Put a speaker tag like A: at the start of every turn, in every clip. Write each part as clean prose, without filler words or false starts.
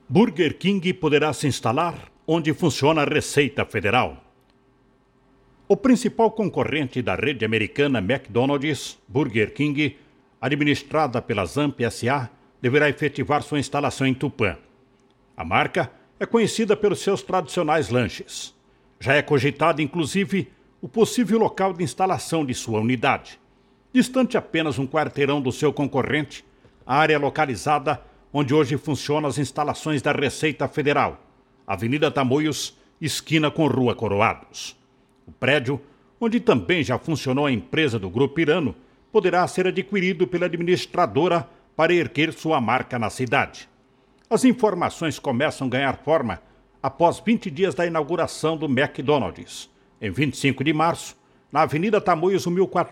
A: Burger King poderá se instalar onde funciona a Receita Federal. O principal concorrente da rede americana McDonald's, Burger King, administrada pela Zamp S.A., deverá efetivar sua instalação em Tupã. A marca é conhecida pelos seus tradicionais lanches. Já é cogitado, inclusive, o possível local de instalação de sua unidade. Distante apenas um quarteirão do seu concorrente, a área localizada onde hoje funcionam as instalações da Receita Federal, Avenida Tamoios, esquina com Rua Coroados. O prédio, onde também já funcionou a empresa do Grupo Irano, poderá ser adquirido pela administradora para erguer sua marca na cidade. As informações começam a ganhar forma após 20 dias da inauguração do McDonald's, em 25 de março, na Avenida Tamoios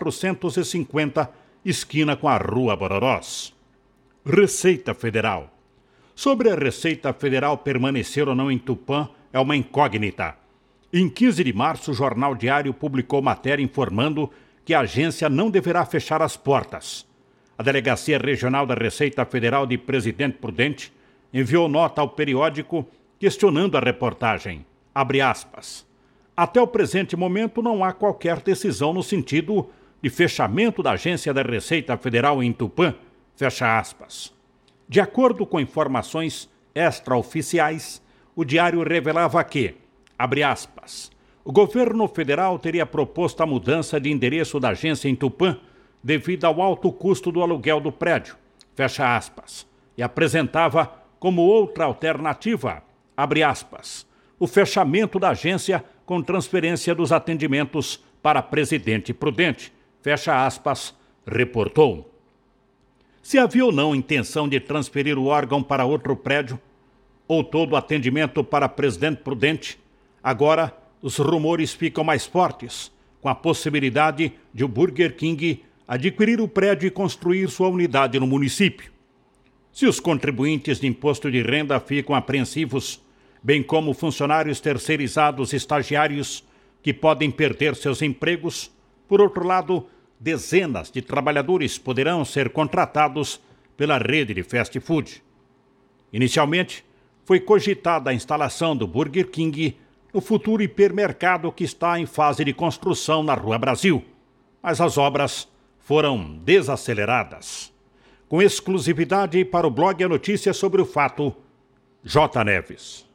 A: 1450, esquina com a Rua Bororós. Receita Federal. Sobre a Receita Federal permanecer ou não em Tupã é uma incógnita. Em 15 de março, o Jornal Diário publicou matéria informando que a agência não deverá fechar as portas. A Delegacia Regional da Receita Federal de Presidente Prudente enviou nota ao periódico questionando a reportagem. Abre aspas. Até o presente momento não há qualquer decisão no sentido de fechamento da agência da Receita Federal em Tupã. Fecha aspas. De acordo com informações extraoficiais, o diário revelava que, abre aspas, o governo federal teria proposto a mudança de endereço da agência em Tupã devido ao alto custo do aluguel do prédio, fecha aspas, e apresentava como outra alternativa, abre aspas, o fechamento da agência com transferência dos atendimentos para Presidente Prudente, fecha aspas, reportou. Se havia ou não intenção de transferir o órgão para outro prédio, ou todo o atendimento para Presidente Prudente, agora os rumores ficam mais fortes, com a possibilidade de o Burger King adquirir o prédio e construir sua unidade no município. Se os contribuintes de imposto de renda ficam apreensivos, bem como funcionários terceirizados e estagiários que podem perder seus empregos, por outro lado, dezenas de trabalhadores poderão ser contratados pela rede de fast food. Inicialmente, foi cogitada a instalação do Burger King no futuro hipermercado que está em fase de construção na Rua Brasil, mas as obras foram desaceleradas. Com exclusividade para o blog A Notícia sobre o Fato, J. Neves.